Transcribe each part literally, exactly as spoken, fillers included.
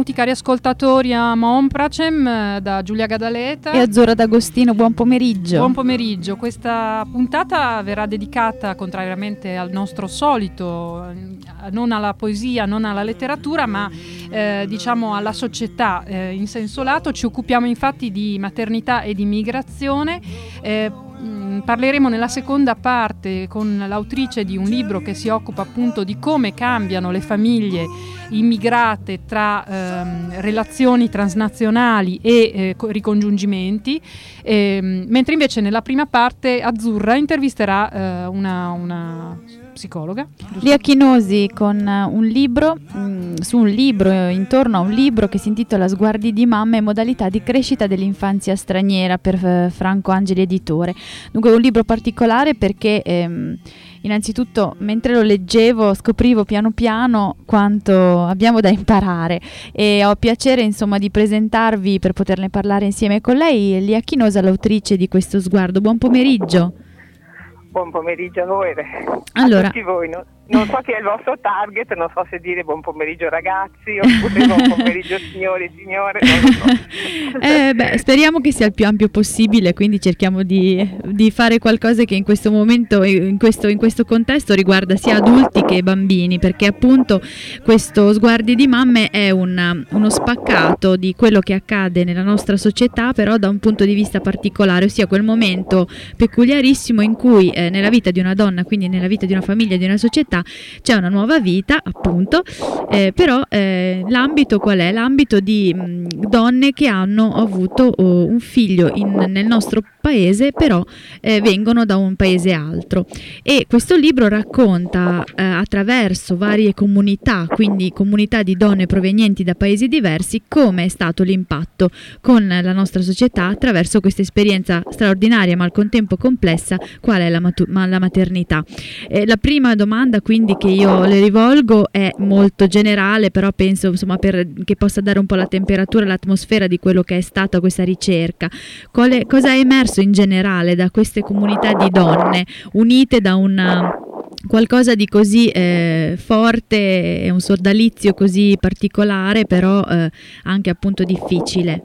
benvenuti cari ascoltatori a Monpracem da Giulia Gadaleta e Azzurra D'Agostino. Buon pomeriggio. Buon pomeriggio. Questa puntata verrà dedicata, contrariamente al nostro solito, non alla poesia, non alla letteratura, ma eh, diciamo alla società eh, in senso lato. Ci occupiamo infatti di maternità e di migrazione. Eh, Parleremo nella seconda parte con l'autrice di un libro che si occupa appunto di come cambiano le famiglie immigrate tra ehm, relazioni transnazionali e eh, ricongiungimenti, ehm, mentre invece nella prima parte Azzurra intervisterà eh, una, una psicologa, Lia Chinosi, con un libro mh, su un libro intorno a un libro che si intitola Sguardi di mamma e modalità di crescita dell'infanzia straniera per eh, Franco Angeli editore. Dunque un libro particolare perché ehm, innanzitutto mentre lo leggevo scoprivo piano piano quanto abbiamo da imparare e ho piacere insomma di presentarvi, per poterne parlare insieme con lei, Lia Chinosa, l'autrice di questo sguardo. Buon pomeriggio. Buon pomeriggio a voi, allora, a tutti voi. No? Non so chi è il vostro target, non so se dire buon pomeriggio ragazzi oppure buon pomeriggio signori e signore, non lo so. eh, beh, speriamo che sia il più ampio possibile, quindi cerchiamo di, di fare qualcosa che in questo momento, in questo, in questo contesto riguarda sia adulti che bambini, perché appunto questo Sguardi di mamme è un, uno spaccato di quello che accade nella nostra società, però da un punto di vista particolare, ossia quel momento peculiarissimo in cui eh, nella vita di una donna, quindi nella vita di una famiglia, di una società, c'è una nuova vita appunto, eh, però eh, l'ambito qual è? L'ambito di mh, donne che hanno avuto oh, un figlio in, nel nostro paese, però eh, vengono da un paese altro, e questo libro racconta eh, attraverso varie comunità, quindi comunità di donne provenienti da paesi diversi, come è stato l'impatto con la nostra società attraverso questa esperienza straordinaria ma al contempo complessa qual è la, matu- ma la maternità. Eh, la prima domanda quindi che io le rivolgo è molto generale, però penso insomma per, che possa dare un po' la temperatura, l'atmosfera di quello che è stata questa ricerca. Quale, cosa è emerso in generale da queste comunità di donne unite da una qualcosa di così eh, forte e un sodalizio così particolare, però eh, anche appunto difficile?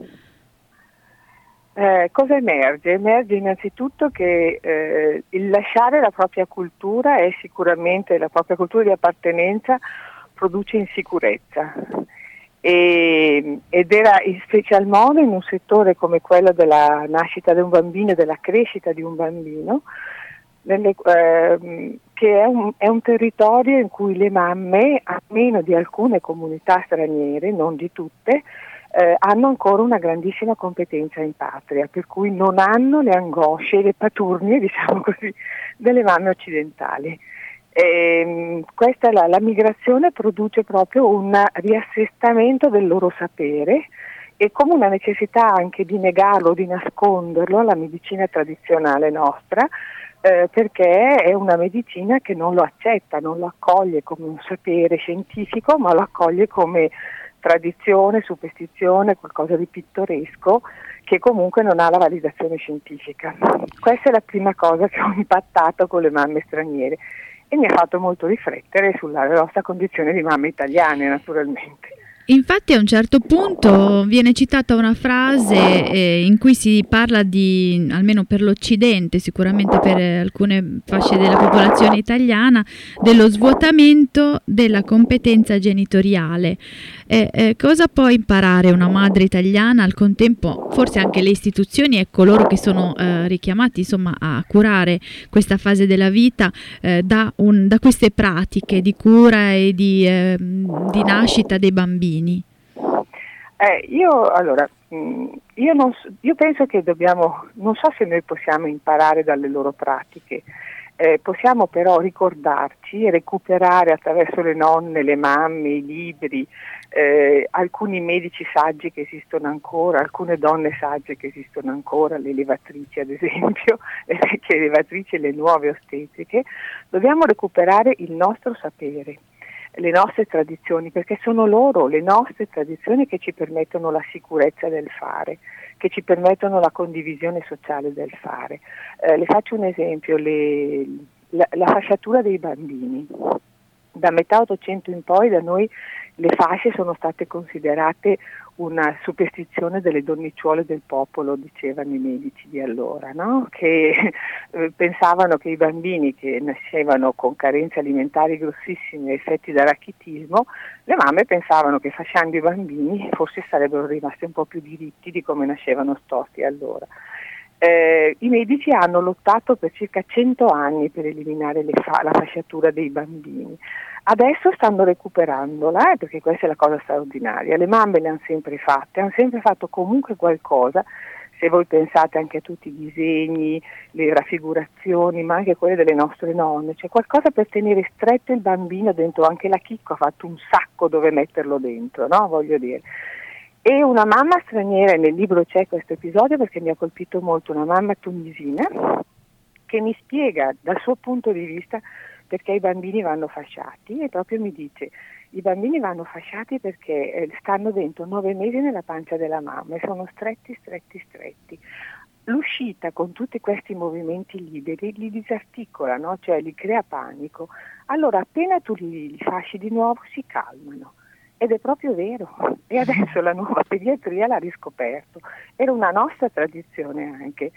Eh, cosa emerge? Emerge innanzitutto che eh, il lasciare la propria cultura è sicuramente, la propria cultura di appartenenza produce insicurezza, e, ed era in special modo in un settore come quello della nascita di un bambino e della crescita di un bambino, nelle, eh, che è un, è un territorio in cui le mamme, a meno di alcune comunità straniere, non di tutte, Eh, hanno ancora una grandissima competenza in patria, per cui non hanno le angosce e le paturnie, diciamo così, delle mamme occidentali. E, questa la, la migrazione produce proprio un riassestamento del loro sapere e come una necessità anche di negarlo, di nasconderlo alla medicina tradizionale nostra, eh, perché è una medicina che non lo accetta, non lo accoglie come un sapere scientifico, ma lo accoglie come tradizione, superstizione, qualcosa di pittoresco che comunque non ha la validazione scientifica. Questa è la prima cosa che ho impattato con le mamme straniere e mi ha fatto molto riflettere sulla nostra condizione di mamme italiane, naturalmente. Infatti a un certo punto viene citata una frase eh, in cui si parla di, almeno per l'Occidente, sicuramente per eh, alcune fasce della popolazione italiana, dello svuotamento della competenza genitoriale. Eh, eh, cosa può imparare una madre italiana, al contempo forse anche le istituzioni e coloro che sono eh, richiamati insomma a curare questa fase della vita eh, da, un, da queste pratiche di cura e di, eh, di nascita dei bambini? Eh, io allora mh, io, non, io penso che dobbiamo, non so se noi possiamo imparare dalle loro pratiche, eh, possiamo però ricordarci e recuperare attraverso le nonne, le mamme, i libri, eh, alcuni medici saggi che esistono ancora, alcune donne sagge che esistono ancora, le levatrici ad esempio, le vecchie levatrici e le nuove ostetriche. Dobbiamo recuperare il nostro sapere, le nostre tradizioni, perché sono loro, le nostre tradizioni, che ci permettono la sicurezza del fare, che ci permettono la condivisione sociale del fare. Eh, le faccio un esempio, le, la, la fasciatura dei bambini. Da metà Ottocento in poi da noi le fasce sono state considerate una superstizione delle donnicciuole del popolo, dicevano i medici di allora, no? Che eh, pensavano che i bambini che nascevano con carenze alimentari grossissime e effetti da rachitismo, le mamme pensavano che fasciando i bambini forse sarebbero rimasti un po' più diritti di come nascevano storti allora. Eh, I medici hanno lottato per circa cento anni per eliminare le fa- la fasciatura dei bambini. Adesso stanno recuperandola, eh, perché questa è la cosa straordinaria. Le mamme le hanno sempre fatte, hanno sempre fatto comunque qualcosa. Se voi pensate anche a tutti i disegni, le raffigurazioni, ma anche quelle delle nostre nonne, c'è qualcosa per tenere stretto il bambino dentro. Anche la Chicco ha fatto un sacco dove metterlo dentro, no? Voglio dire. E una mamma straniera, nel libro c'è questo episodio perché mi ha colpito molto, una mamma tunisina che mi spiega dal suo punto di vista perché i bambini vanno fasciati, e proprio mi dice: i bambini vanno fasciati perché eh, stanno dentro nove mesi nella pancia della mamma e sono stretti, stretti, stretti. L'uscita con tutti questi movimenti liberi li disarticola, no? Cioè li crea panico. Allora appena tu li, li fasci di nuovo si calmano. Ed è proprio vero, e adesso la nuova pediatria l'ha riscoperto, era una nostra tradizione anche,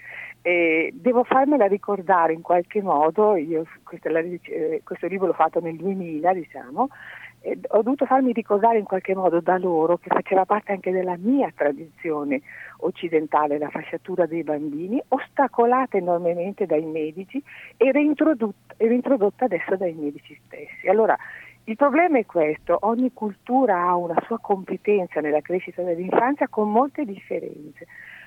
e devo farmela ricordare in qualche modo. Io questa, la, eh, questo libro l'ho fatto nel duemila, diciamo, e ho dovuto farmi ricordare in qualche modo da loro che faceva parte anche della mia tradizione occidentale, la fasciatura dei bambini, ostacolata enormemente dai medici e reintrodotta, e reintrodotta adesso dai medici stessi. Allora, il problema è questo: ogni cultura ha una sua competenza nella crescita dell'infanzia con molte differenze,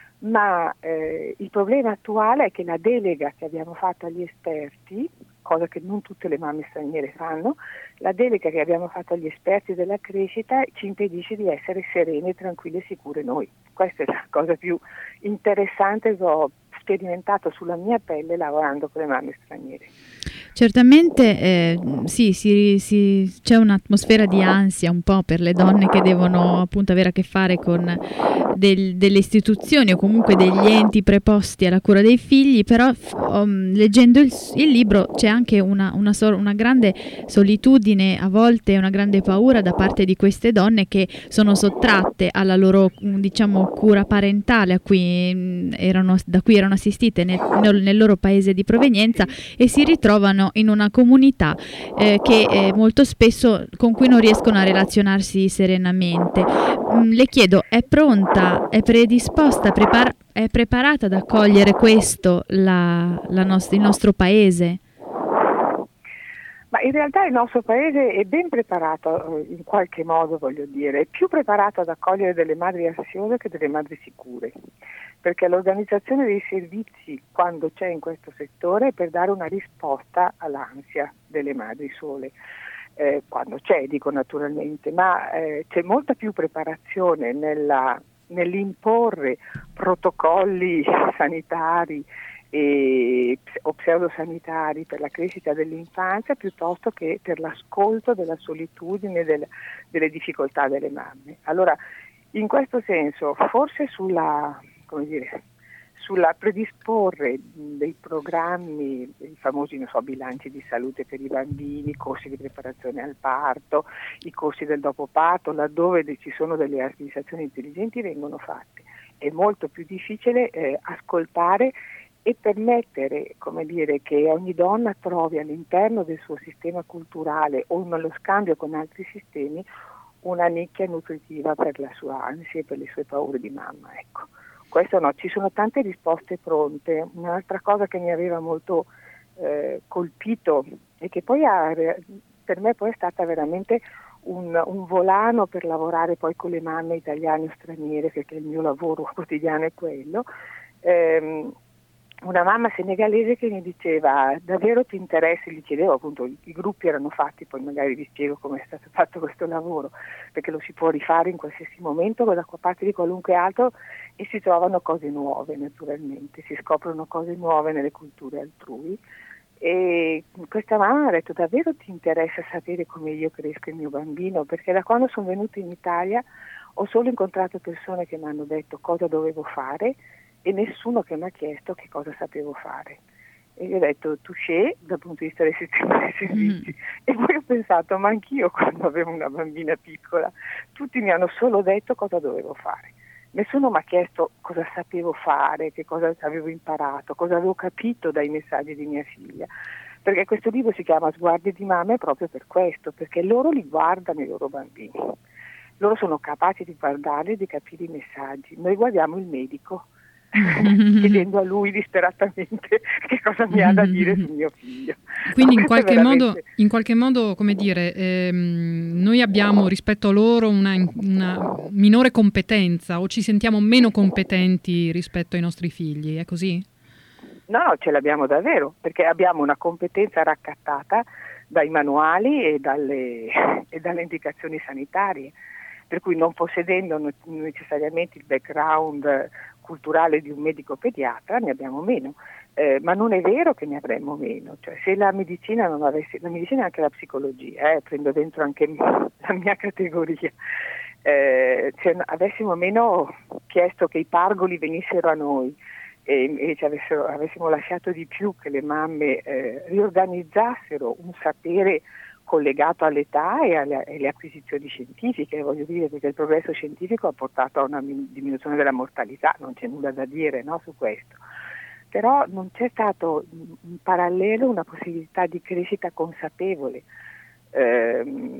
ma eh, il problema attuale è che la delega che abbiamo fatto agli esperti, cosa che non tutte le mamme straniere fanno, la delega che abbiamo fatto agli esperti della crescita ci impedisce di essere serene, tranquille e sicure noi. Questa è la cosa più interessante che ho sperimentato sulla mia pelle lavorando con le mamme straniere. Certamente eh, sì, si, si, c'è un'atmosfera di ansia un po' per le donne che devono appunto avere a che fare con del, delle istituzioni o comunque degli enti preposti alla cura dei figli, però um, leggendo il, il libro c'è anche una, una, so, una grande solitudine, a volte una grande paura da parte di queste donne che sono sottratte alla loro, diciamo, cura parentale a cui mh, erano, da cui erano assistite nel, nel, nel loro paese di provenienza e si ritrovano in una comunità eh, che eh, molto spesso con cui non riescono a relazionarsi serenamente. Mm, le chiedo, è pronta, è predisposta, prepara- è preparata ad accogliere questo la, la nost- il nostro paese? Ma in realtà il nostro paese è ben preparato in qualche modo, voglio dire, è più preparato ad accogliere delle madri ansiose che delle madri sicure, perché l'organizzazione dei servizi, quando c'è in questo settore, è per dare una risposta all'ansia delle madri sole, eh, quando c'è, dico naturalmente, ma eh, c'è molta più preparazione nella, nell'imporre protocolli sanitari e, o pseudosanitari per la crescita dell'infanzia piuttosto che per l'ascolto della solitudine, del, delle difficoltà delle mamme. Allora, in questo senso, forse sulla, come dire, sulla predisporre dei programmi, i famosi, non so, bilanci di salute per i bambini, corsi di preparazione al parto, i corsi del dopo parto, laddove ci sono delle amministrazioni intelligenti, vengono fatti. È molto più difficile eh, ascoltare e permettere, come dire, che ogni donna trovi all'interno del suo sistema culturale o nello scambio con altri sistemi una nicchia nutritiva per la sua ansia e per le sue paure di mamma, ecco. Questo no, ci sono tante risposte pronte. Un'altra cosa che mi aveva molto eh, colpito e che poi ha, per me poi è stata veramente un, un volano per lavorare poi con le mamme italiane o straniere, perché il mio lavoro quotidiano è quello, ehm, una mamma senegalese che mi diceva: davvero ti interessa? Gli chiedevo, appunto, i, i gruppi erano fatti, poi magari vi spiego come è stato fatto questo lavoro, perché lo si può rifare in qualsiasi momento, da parte di qualunque altro, e si trovano cose nuove naturalmente, si scoprono cose nuove nelle culture altrui. E questa mamma mi ha detto: davvero ti interessa sapere come io cresco il mio bambino? Perché da quando sono venuta in Italia ho solo incontrato persone che mi hanno detto cosa dovevo fare e nessuno che mi ha chiesto che cosa sapevo fare. E gli ho detto touché dal punto di vista del sistema dei servizi. Mm. E poi ho pensato, ma anch'io quando avevo una bambina piccola, tutti mi hanno solo detto cosa dovevo fare. Nessuno mi ha chiesto cosa sapevo fare, che cosa avevo imparato, cosa avevo capito dai messaggi di mia figlia. Perché questo libro si chiama Sguardi di Mamme proprio per questo, perché loro li guardano i loro bambini. Loro sono capaci di guardarli e di capire i messaggi. Noi guardiamo il medico, chiedendo a lui disperatamente che cosa mi ha da dire sul mio figlio. Quindi in qualche, veramente... modo, in qualche modo, come dire, ehm, noi abbiamo rispetto a loro una, una minore competenza o ci sentiamo meno competenti rispetto ai nostri figli, è così? No, ce l'abbiamo davvero, perché abbiamo una competenza raccattata dai manuali e dalle, e dalle indicazioni sanitarie, per cui non possedendo necessariamente il background culturale di un medico pediatra ne abbiamo meno, eh, ma non è vero che ne avremmo meno, cioè se la medicina non avesse, la medicina e anche la psicologia, eh, prendo dentro anche la mia categoria, eh, se avessimo meno chiesto che i pargoli venissero a noi e invece avessero, avessimo lasciato di più che le mamme eh, riorganizzassero un sapere collegato all'età e alle, alle acquisizioni scientifiche, voglio dire, perché il progresso scientifico ha portato a una diminuzione della mortalità, non c'è nulla da dire, no, su questo. Però non c'è stato in parallelo una possibilità di crescita consapevole. Eh,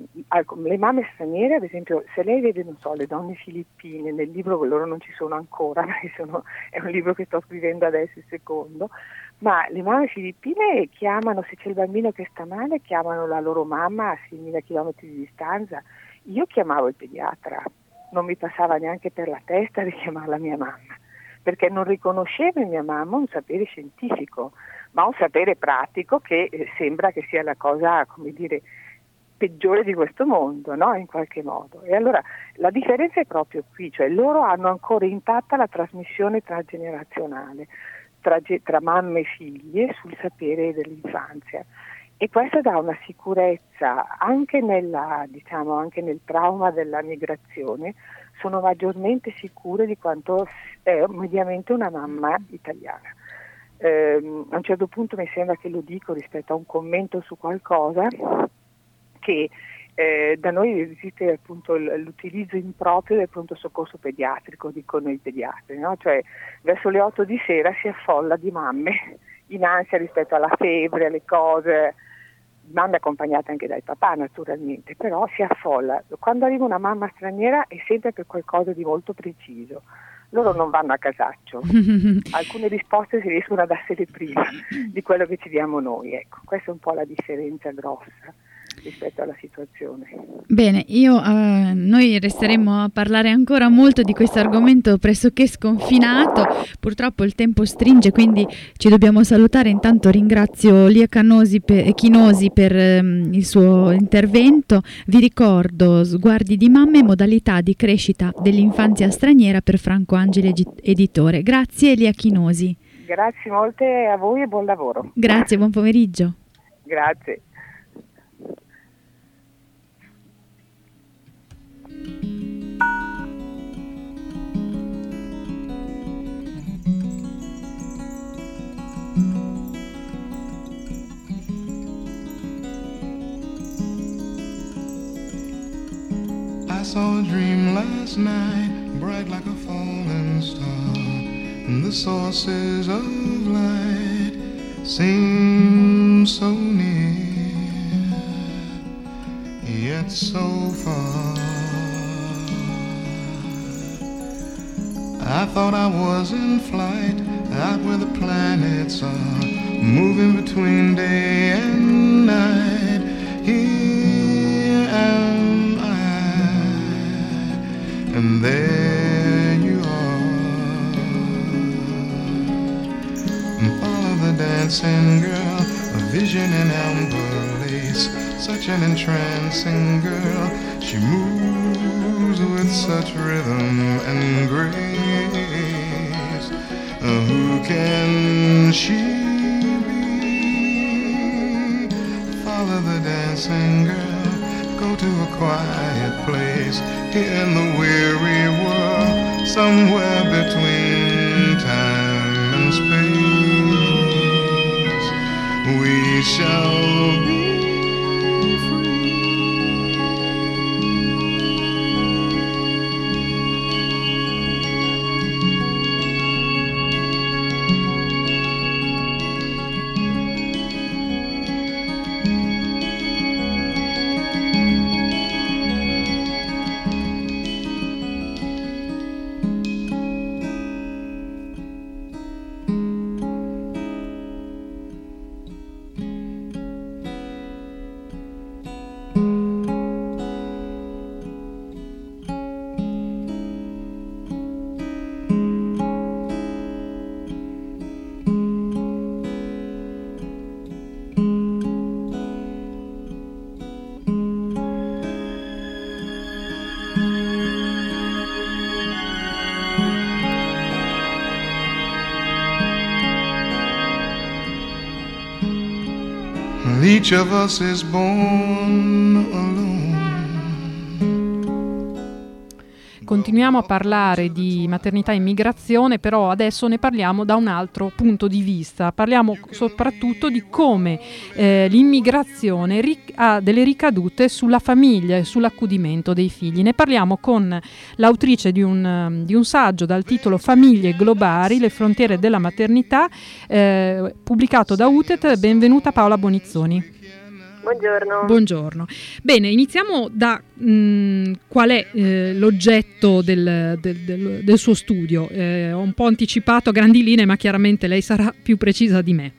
le mamme straniere, ad esempio, se lei vede, non so, le donne filippine, nel libro loro non ci sono ancora, sono, è un libro che sto scrivendo adesso, il secondo, ma le mamme filippine chiamano, se c'è il bambino che sta male, chiamano la loro mamma a seimila chilometri di distanza. Io chiamavo il pediatra, non mi passava neanche per la testa di chiamare la mia mamma, perché non riconoscevo in mia mamma un sapere scientifico, ma un sapere pratico che eh, sembra che sia la cosa, come dire, peggiore di questo mondo, no? In qualche modo. E allora la differenza è proprio qui, cioè loro hanno ancora intatta la trasmissione transgenerazionale tra, tra mamme e figlie sul sapere dell'infanzia, e questo dà una sicurezza anche nella, diciamo, anche nel trauma della migrazione. Sono maggiormente sicure di quanto è mediamente una mamma italiana. Eh, a un certo punto mi sembra che lo dico rispetto a un commento su qualcosa, che eh, da noi esiste appunto l'utilizzo improprio del pronto soccorso pediatrico, dicono i pediatri, no? Cioè verso le otto di sera si affolla di mamme in ansia rispetto alla febbre, alle cose, mamme accompagnate anche dai papà naturalmente, però si affolla. Quando arriva una mamma straniera è sempre per qualcosa di molto preciso. Loro non vanno a casaccio, alcune risposte si riescono a darsene prima di quello che ci diamo noi, ecco, questa è un po' la differenza grossa rispetto alla situazione. Bene, io uh, noi resteremo a parlare ancora molto di questo argomento pressoché sconfinato, purtroppo il tempo stringe, quindi ci dobbiamo salutare. Intanto ringrazio Lia Chinosi per, Chinosi per um, il suo intervento. Vi ricordo Sguardi di Mamme, modalità di crescita dell'infanzia straniera per Franco Angeli editore. Grazie Lia Chinosi. Grazie molte a voi e buon lavoro. Grazie, buon pomeriggio. Grazie. I saw a dream last night, bright like a falling star, and the sources of light seem so near, yet so far. I thought I was in flight, out where the planets are, moving between day and night. Here am I, and there you are. Follow the dancing girl, a vision in amber lace, such an entrancing girl. She moves with such rhythm and grace. Who can she be? Follow the dancing girl, go to a quiet place in the weary world, somewhere between time and space. shall be free. Each of us is born alone. Continuiamo a parlare di maternità e immigrazione, però adesso ne parliamo da un altro punto di vista. Parliamo soprattutto di come eh, l'immigrazione ric- ha delle ricadute sulla famiglia e sull'accudimento dei figli. Ne parliamo con l'autrice di un, di un saggio dal titolo Famiglie globali, le frontiere della maternità, eh, pubblicato da U T E T. Benvenuta Paola Bonizzoni. Buongiorno. Buongiorno. Bene, iniziamo da mh, qual è eh, l'oggetto del, del, del, del suo studio. Eh, ho un po' anticipato a grandi linee, ma chiaramente lei sarà più precisa di me.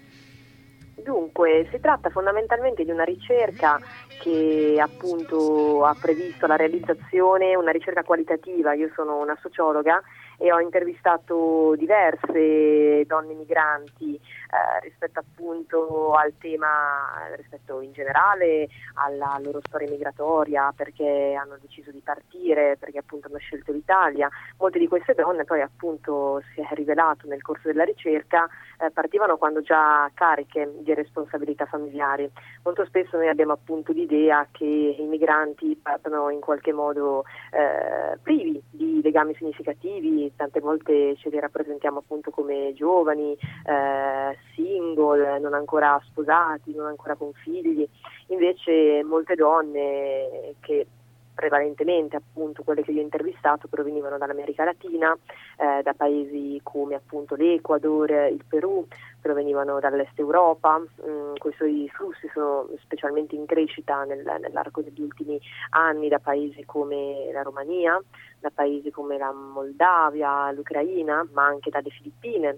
Dunque, si tratta fondamentalmente di una ricerca che appunto ha previsto la realizzazione, una ricerca qualitativa. Io sono una sociologa e ho intervistato diverse donne migranti eh, rispetto appunto al tema, rispetto in generale alla loro storia migratoria, perché hanno deciso di partire, perché appunto hanno scelto l'Italia. Molte di queste donne poi appunto si è rivelato nel corso della ricerca eh, partivano quando già cariche di responsabilità familiari. Molto spesso noi abbiamo appunto l'idea che i migranti partono in qualche modo eh, privi di legami significativi. Tante volte ce li rappresentiamo appunto come giovani, eh, single, non ancora sposati, non ancora con figli. Invece molte donne, che prevalentemente appunto quelle che io ho intervistato, provenivano dall'America Latina, eh, da paesi come appunto l'Ecuador, il Perù, provenivano dall'est Europa. Mm, questi flussi sono specialmente in crescita nel, nell'arco degli ultimi anni da paesi come la Romania, da paesi come la Moldavia, l'Ucraina, ma anche dalle Filippine.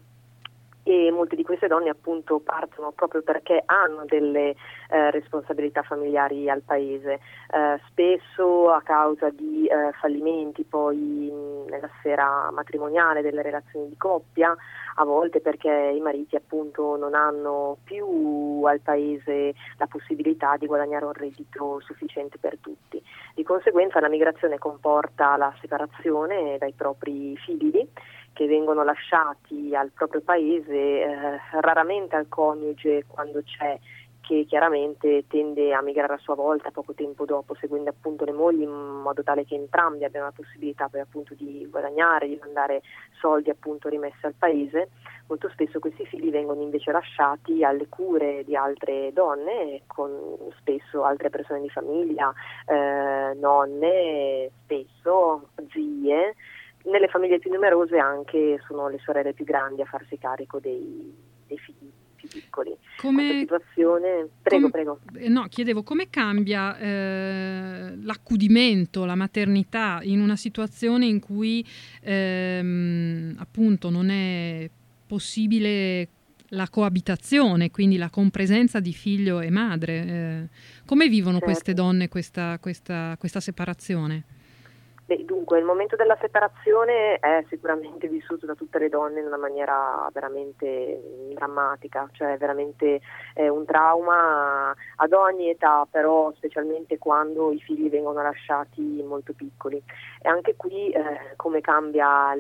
E molte di queste donne appunto partono proprio perché hanno delle eh, responsabilità familiari al paese, eh, spesso a causa di eh, fallimenti poi mh, nella sfera matrimoniale, delle relazioni di coppia, a volte perché i mariti appunto non hanno più al paese la possibilità di guadagnare un reddito sufficiente per tutti. Di conseguenza la migrazione comporta la separazione dai propri figli, che vengono lasciati al proprio paese, eh, raramente al coniuge quando c'è, che chiaramente tende a migrare a sua volta poco tempo dopo, seguendo appunto le mogli, in modo tale che entrambi abbiano la possibilità poi appunto di guadagnare, di mandare soldi appunto rimessi al paese. Molto spesso questi figli vengono invece lasciati alle cure di altre donne, con spesso altre persone di famiglia, eh, nonne, spesso zie. Nelle famiglie più numerose anche sono le sorelle più grandi a farsi carico dei, dei figli più piccoli. Come, Questa situazione, prego, com, prego. No, chiedevo come cambia eh, l'accudimento, la maternità in una situazione in cui ehm, appunto non è possibile la coabitazione, quindi la compresenza di figlio e madre. Eh, come vivono certo. queste donne questa, questa, questa separazione? Beh, dunque, il momento della separazione è sicuramente vissuto da tutte le donne in una maniera veramente drammatica, cioè veramente eh, un trauma ad ogni età, però specialmente quando i figli vengono lasciati molto piccoli. E anche qui eh, come cambia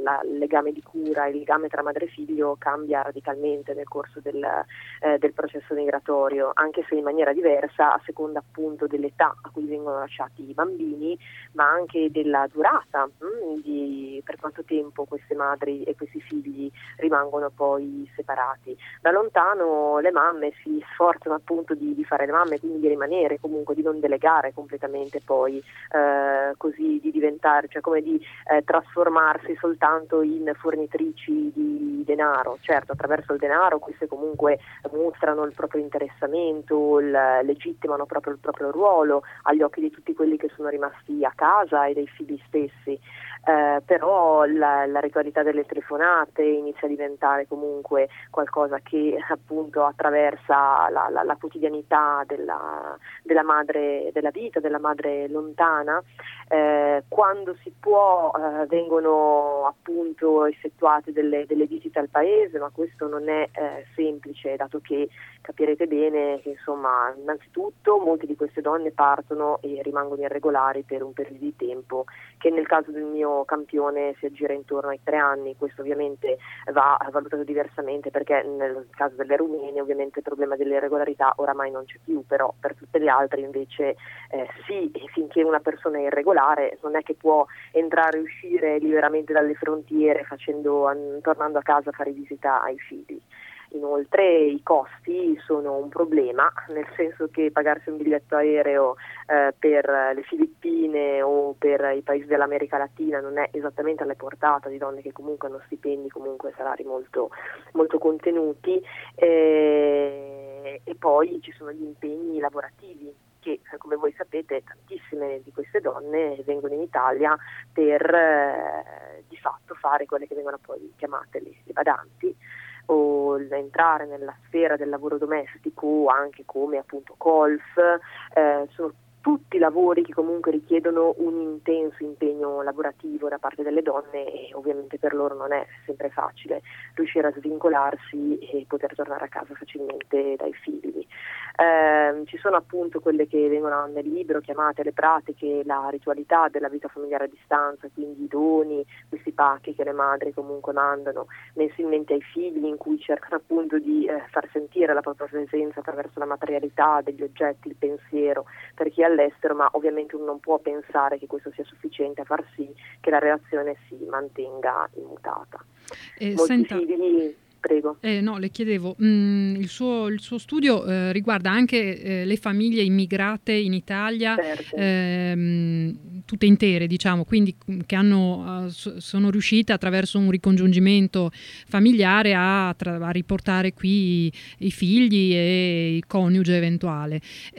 la, il legame di cura, il legame tra madre e figlio cambia radicalmente nel corso del, eh, del processo migratorio, anche se in maniera diversa a seconda appunto dell'età a cui vengono lasciati i bambini, ma anche della durata mh, di per quanto tempo queste madri e questi figli rimangono poi separati. Da lontano le mamme si sforzano appunto di, di fare le mamme, quindi di rimanere, comunque di non delegare completamente poi eh, così di diventare, cioè come di eh, trasformarsi soltanto in fornitrici di denaro. Certo, attraverso il denaro queste comunque mostrano il proprio interessamento, il, legittimano proprio il proprio ruolo agli occhi di tutti quelli che sono rimasti a casa e dei figli stessi. Eh, però la, la ritualità delle telefonate inizia a diventare comunque qualcosa che appunto attraversa la, la, la quotidianità della, della madre, della vita, della madre lontana. Eh, quando si può eh, vengono appunto effettuate delle, delle visite al paese, ma questo non è eh, semplice, dato che capirete bene che insomma innanzitutto molte di queste donne partono e rimangono irregolari per un periodo di tempo che nel caso del mio campione si aggira intorno ai tre anni. Questo ovviamente va valutato diversamente, perché nel caso delle rumene ovviamente il problema dell'irregolarità oramai non c'è più, però per tutte le altre invece eh, sì, finché una persona è irregolare non è che può entrare e uscire liberamente dalle frontiere facendo, tornando a casa a fare visita ai figli. Inoltre i costi sono un problema, nel senso che pagarsi un biglietto aereo eh, per le Filippine o per i paesi dell'America Latina non è esattamente alla portata di donne che comunque hanno stipendi, comunque salari molto, molto contenuti, eh, e poi ci sono gli impegni lavorativi che, come voi sapete, tantissime di queste donne vengono in Italia per eh, di fatto fare quelle che vengono poi chiamate le, le badanti, o entrare nella sfera del lavoro domestico anche come appunto golf. Eh, sono tutti lavori che comunque richiedono un intenso impegno lavorativo da parte delle donne e ovviamente per loro non è sempre facile riuscire a svincolarsi e poter tornare a casa facilmente dai figli. Eh, ci sono appunto quelle che vengono nel libro chiamate le pratiche, la ritualità della vita familiare a distanza, quindi i doni, questi pacchi che le madri comunque mandano mensilmente ai figli, in cui cercano appunto di eh, far sentire la propria presenza attraverso la materialità degli oggetti, il pensiero per chi è all'estero, ma ovviamente uno non può pensare che questo sia sufficiente a far sì che la relazione si mantenga immutata. Eh, Molti senta... figli... Prego. Eh, no, le chiedevo, mh, il, suo, il suo studio eh, riguarda anche eh, le famiglie immigrate in Italia, Certo. ehm, tutte intere, diciamo, quindi che hanno, uh, sono riuscite attraverso un ricongiungimento familiare a, tra, a riportare qui i, i figli e il coniuge eventuale.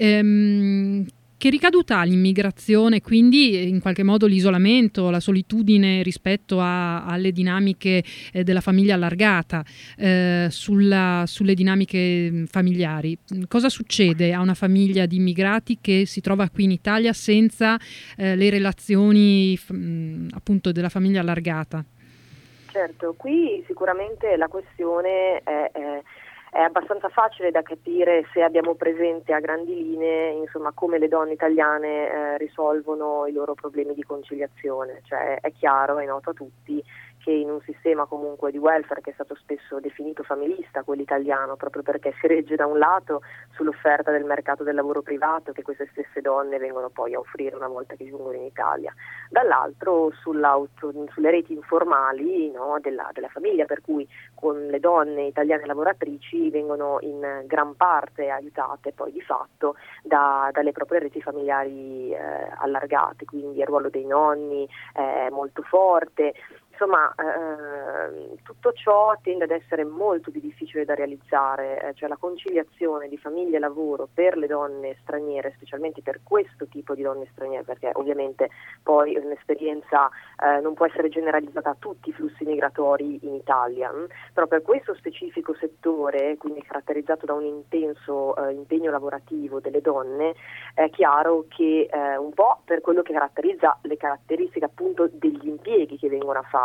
Ehm, Che ricaduta ha l'immigrazione, quindi in qualche modo l'isolamento, la solitudine rispetto a, alle dinamiche eh, della famiglia allargata, eh, sulla, sulle dinamiche familiari? Cosa succede a una famiglia di immigrati che si trova qui in Italia senza eh, le relazioni mh, appunto della famiglia allargata? Certo, qui sicuramente la questione è... è... È abbastanza facile da capire se abbiamo presente a grandi linee, insomma, come le donne italiane eh, risolvono i loro problemi di conciliazione. Cioè è chiaro, è noto a tutti che in un sistema comunque di welfare che è stato spesso definito familista, quello italiano, proprio perché si regge da un lato sull'offerta del mercato del lavoro privato che queste stesse donne vengono poi a offrire una volta che giungono in Italia, dall'altro sulle reti informali, no, della, della famiglia, per cui con le donne italiane lavoratrici vengono in gran parte aiutate poi di fatto da, dalle proprie reti familiari eh, allargate, quindi il ruolo dei nonni è molto forte. Insomma, eh, tutto ciò tende ad essere molto più difficile da realizzare, eh, cioè la conciliazione di famiglia e lavoro per le donne straniere, specialmente per questo tipo di donne straniere, perché ovviamente poi un'esperienza eh, non può essere generalizzata a tutti i flussi migratori in Italia, mh? però per questo specifico settore, quindi caratterizzato da un intenso eh, impegno lavorativo delle donne, è chiaro che eh, un po' per quello che caratterizza le caratteristiche appunto degli impieghi che vengono a fare,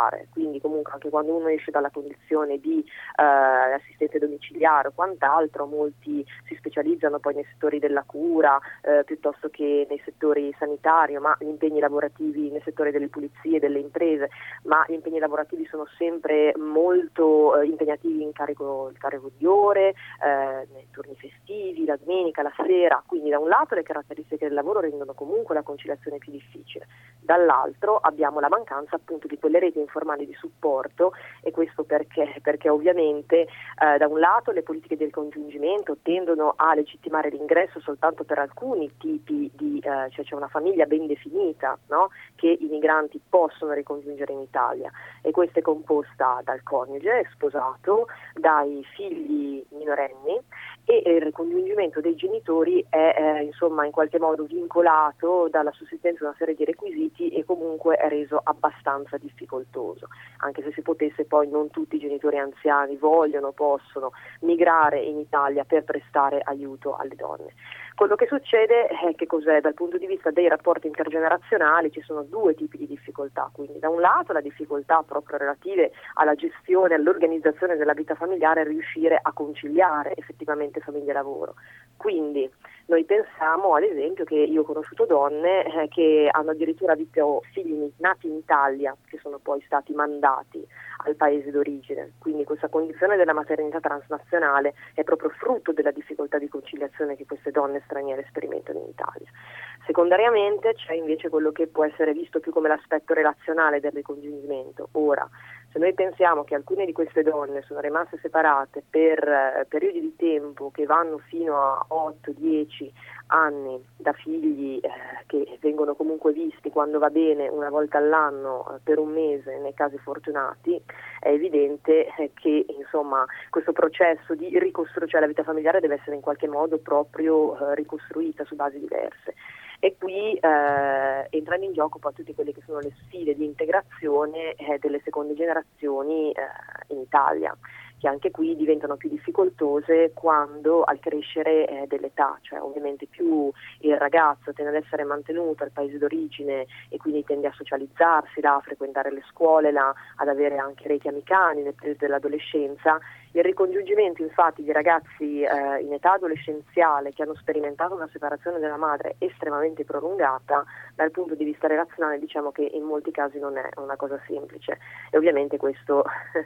fare, quindi comunque anche quando uno esce dalla condizione di eh, assistente domiciliare o quant'altro, molti si specializzano poi nei settori della cura eh, piuttosto che nei settori sanitari, ma gli impegni lavorativi nel settore delle pulizie, delle imprese, ma gli impegni lavorativi sono sempre molto eh, impegnativi in carico, in carico di ore, eh, nei turni festivi, la domenica, la sera, quindi da un lato le caratteristiche del lavoro rendono comunque la conciliazione più difficile, dall'altro abbiamo la mancanza appunto di quelle reti informali di supporto, e questo perché? Perché ovviamente eh, da un lato le politiche del congiungimento tendono a legittimare l'ingresso soltanto per alcuni tipi di, eh, cioè c'è una famiglia ben definita, no? Che i migranti possono ricongiungere in Italia, e questa è composta dal coniuge sposato, dai figli minorenni, e il ricongiungimento dei genitori è eh, insomma in qualche modo vincolato dalla sussistenza di una serie di requisiti e comunque è reso abbastanza difficoltoso, anche se si potesse poi non tutti i genitori anziani vogliono, possono migrare in Italia per prestare aiuto alle donne. Quello che succede è che cos'è? Dal punto di vista dei rapporti intergenerazionali ci sono due tipi di difficoltà, quindi da un lato la difficoltà proprio relative alla gestione, all'organizzazione della vita familiare, riuscire a conciliare effettivamente famiglia e lavoro. Quindi noi pensiamo ad esempio che io ho conosciuto donne eh, che hanno addirittura avuto figli nati in Italia che sono poi stati mandati al paese d'origine, quindi questa condizione della maternità transnazionale è proprio frutto della difficoltà di conciliazione che queste donne straniere sperimentano in Italia. Secondariamente c'è invece quello che può essere visto più come l'aspetto relazionale del ricongiungimento. Ora, se noi pensiamo che alcune di queste donne sono rimaste separate per eh, periodi di tempo che vanno fino a otto dieci anni da figli eh, che vengono comunque visti quando va bene una volta all'anno eh, per un mese nei casi fortunati, è evidente eh, che insomma questo processo di ricostruzione, cioè la vita familiare deve essere in qualche modo proprio eh, ricostruita su basi diverse. E qui eh, entrano in gioco poi tutte quelle che sono le sfide di integrazione eh, delle seconde generazioni eh, in Italia, che anche qui diventano più difficoltose quando al crescere eh, dell'età, cioè ovviamente più il ragazzo tende ad essere mantenuto al paese d'origine e quindi tende a socializzarsi là, a frequentare le scuole là, ad avere anche reti amicali nel periodo dell'adolescenza. Il ricongiungimento infatti di ragazzi eh, in età adolescenziale che hanno sperimentato una separazione della madre estremamente prolungata, dal punto di vista relazionale diciamo che in molti casi non è una cosa semplice, e ovviamente questo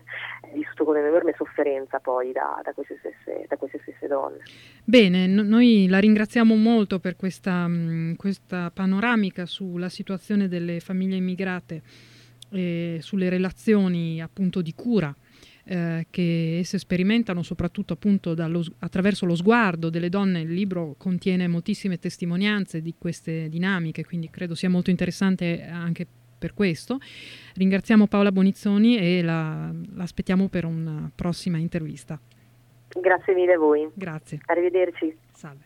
è vissuto con un'enorme sofferenza poi da, da, queste stesse, da queste stesse donne. Bene, no, noi la ringraziamo molto per questa, mh, questa panoramica sulla situazione delle famiglie immigrate e sulle relazioni appunto di cura Eh, che esse sperimentano, soprattutto appunto dallo, attraverso lo sguardo delle donne. Il libro contiene moltissime testimonianze di queste dinamiche, quindi credo sia molto interessante anche per questo. Ringraziamo Paola Bonizzoni e la, la aspettiamo per una prossima intervista. Grazie mille a voi. Grazie. Arrivederci. Salve.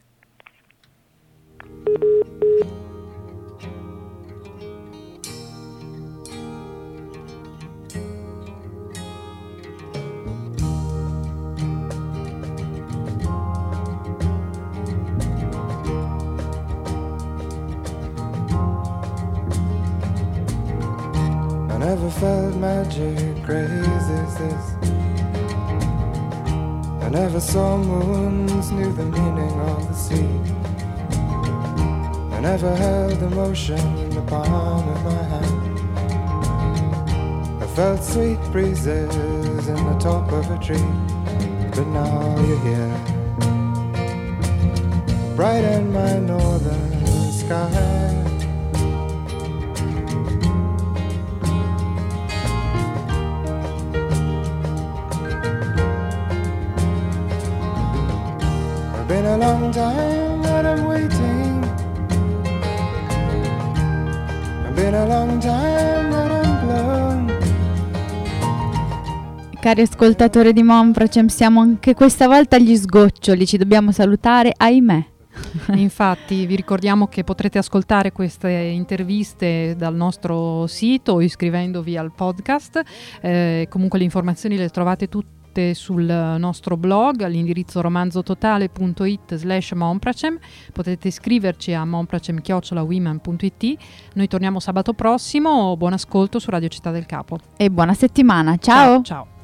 I never felt magic crazy as this. I never saw moons, knew the meaning of the sea. I never held emotion in the palm of my hand. I felt sweet breezes in the top of a tree. But now you're here, bright in my northern sky. Been a long time that I'm waiting. Been a long time that I'm blown. Cari ascoltatori di Monfracem, siamo anche questa volta agli sgoccioli, ci dobbiamo salutare, ahimè. Infatti vi ricordiamo che potrete ascoltare queste interviste dal nostro sito o iscrivendovi al podcast, eh, comunque le informazioni le trovate tutte tutte sul nostro blog all'indirizzo romanzototale.it slash monpracem. Potete scriverci a monpracem chiocciola women punto it. Noi torniamo sabato prossimo. Buon ascolto su Radio Città del Capo e buona settimana. Ciao. Ciao. Ciao.